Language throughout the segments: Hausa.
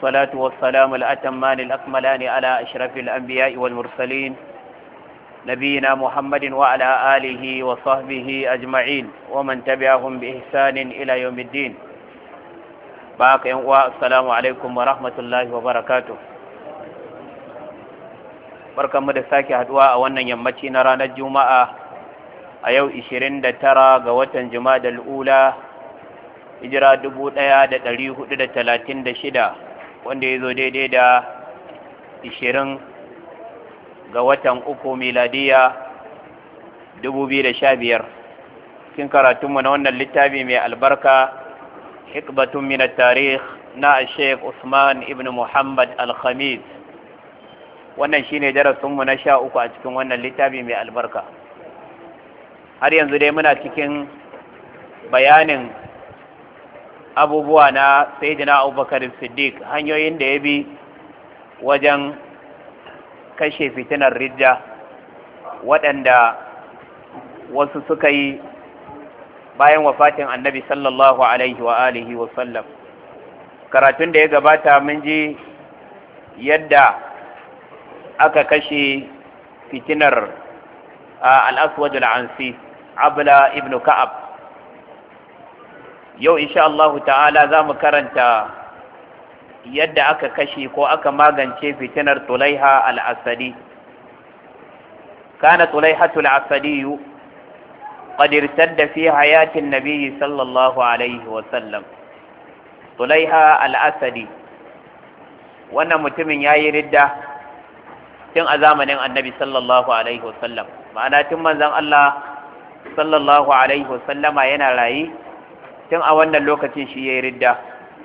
والصلاة والسلام الأتمان الأكملان على أشرف الأنبياء والمرسلين نبينا محمد وعلى آله وصحبه أجمعين ومن تبعهم بإحسان إلى يوم الدين. باقي والسلام عليكم ورحمة الله وبركاته. barkanmu da sake haduwa a wannan yammaci na ranar Juma'a a yau 29 ga watan Jumadal Ula hijira 1436 wanda ya zo daidai da 20 ga watan uku miladiya 2015. cikin karatunmu na wannan littafi mai albarka hikbatun min at-tarikh na Sheikh Usman ibn Muhammad al-Khamis. Wannan shine darasinmu na 13 a cikin wannan littafi mai albarka. Har yanzu dai muna cikin bayanin abubuwa na Sayyidina Abubakar Siddiq, hanyoyin da ya bi wajen kashe fitinar ridda waɗanda wasu suka yi bayan wafatin Annabi sallallahu alaihi wa alihi wa sallam. Karatun da ya gabata mun ji yadda aka kashe fitinar al-Aswad al-Ansi Abla ibn Ka'ab. Yau insha Allah ta'ala za mu karanta yadda aka kashe ko aka magance fitinar Tulaiha al-Asadi. Kana Tulaiha al-Asadi qad irtadda fi hayati an-nabi sallallahu alaihi wa sallam. Tulaiha al-Asadi wannan mutumin yayi ridda tun a zamanin Annabi sallallahu alaihi wa sallam, ma'ana tun manzon Allah sallallahu alaihi wa sallama yana rayi, tun a wannan lokacin shi yayi ridda.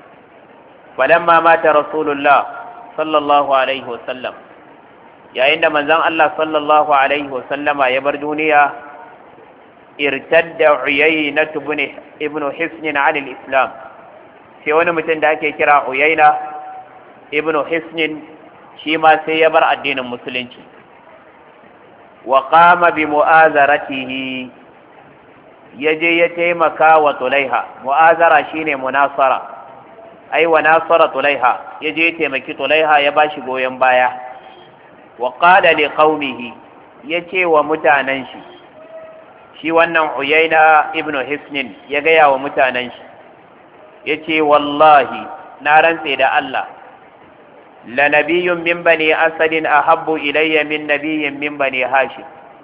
Falamma mata Rasulullah sallallahu alaihi wa sallam, yayin da manzon Allah sallallahu alaihi wa sallama ya bar duniya, irtadda Uyayna ibn Hisn an al-Islam. Sai wani mutum da ake kira Uyayna ibn Hisn shi ma sai ya bar addinin musulunci. Wa qama bi mu'azaratihi, yaje ya taimaka wa Tulaiha. Mu'azara shine munasara, ai wa nasara Tulaiha, yaje ya taimaki Tulaiha, ya bashi goyen baya. Wa qala li qaumihi, yace wa mutanen shi wannan Uyayna ibn Hisn ya gaya wa mutanen shi, yace wallahi na rantse da Allah, la nabiyyun min bani asadin ahabbu ilayya min nabiyyin min bani hashim.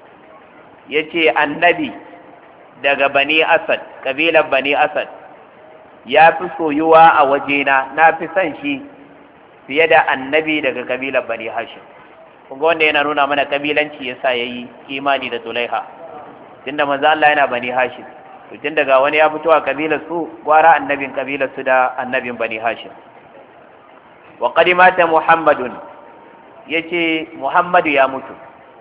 Yace annabi daga bani asad, kabilar bani asad, ya fi soyuwa a wajena, na fi son shi fiye da annabi daga kabilar bani hashim. Kunga wanda yana nuna mana kabilanci yasa yayi imani da Tulaiha, tunda manzo Allah yana bani hashim, to tun daga wani ya fito a kabilar su, gwara annabin kabilar su da annabin bani hashim. Wa qad mata Muhammadun, yace Muhammadu ya mutu.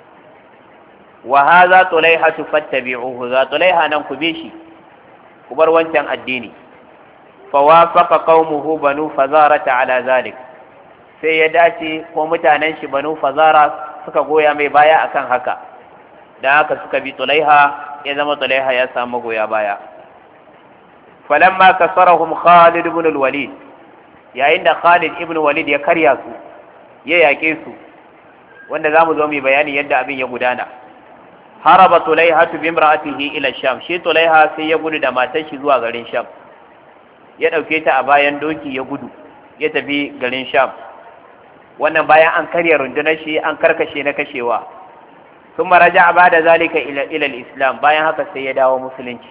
Wa hadha Tulaiha fattabi'uhu, za Tulaiha nan ku bi shi, ku bar wancan addini. Fa wafaqa qaumuhu banu Fazara ala zalik, sai ya dace ko mutanen shi banu Fazara suka goya mai baya akan haka, dan haka suka bi Tulaiha, ya zama Tulaiha ya samu goya baya. Falamma kasarahum Khalid ibn al-Walid, yayin da Khalid ibn Walid ya karya su, ya yake su, wanda zamu zo mu bayani yadda abin ya gudana. Haraba Tulaiha bi imra'atihi ila Sham, shi Tulaiha sai ya gudu da matar shi zuwa garin Sham, ya dauke ta a bayan doki ya gudu, ya tafi garin Sham. Wannan bayan an karya rundunar shi, an karkashe na kashewa. Thumma raja'a ba'da zalika ila al-Islam, bayan haka sai ya dawo musulunci.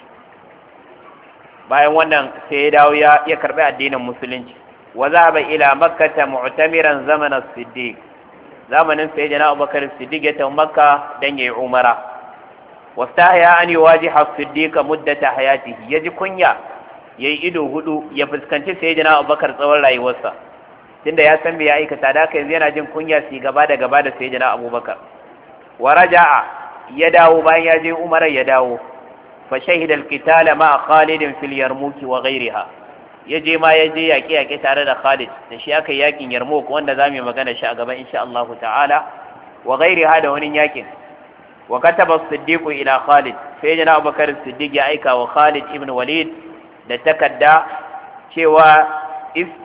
Bayan wannan sai ya dawo ya karbi addinin musulunci. Wa zahaba ila Makkah mu'tamiran zaman as-Siddiq, zamanin sayyidina Abubakar Siddiq ya tafi Makka dan yayi umara. Wastahya an yuwajiha as-Siddiq muddata hayatihi, yaji kunya yayi ido hudu ya fuskanci sayyidina Abubakar tsawon rayuwarsa, tunda ya san me ya aikata, da kai yana jin kunya su gaba da sayyidina Abubakar. Wa raja'a, ya dawo bayan ya je umara, ya dawo. Fa shahida al-qitala ma Khalid fil Yarmouk wa ghayriha, ya je yaƙe tare da Khalid, da shi aka yakin Yarmouk, wanda za mu yi magana shi a gaban insha Allah ta'ala, wa ghairiha da wani yakin. Wa kataba as-Siddiq ila Khalid, sai jana Abubakar as-Siddiq ya aika wa Khalid ibn Walid da takadda cewa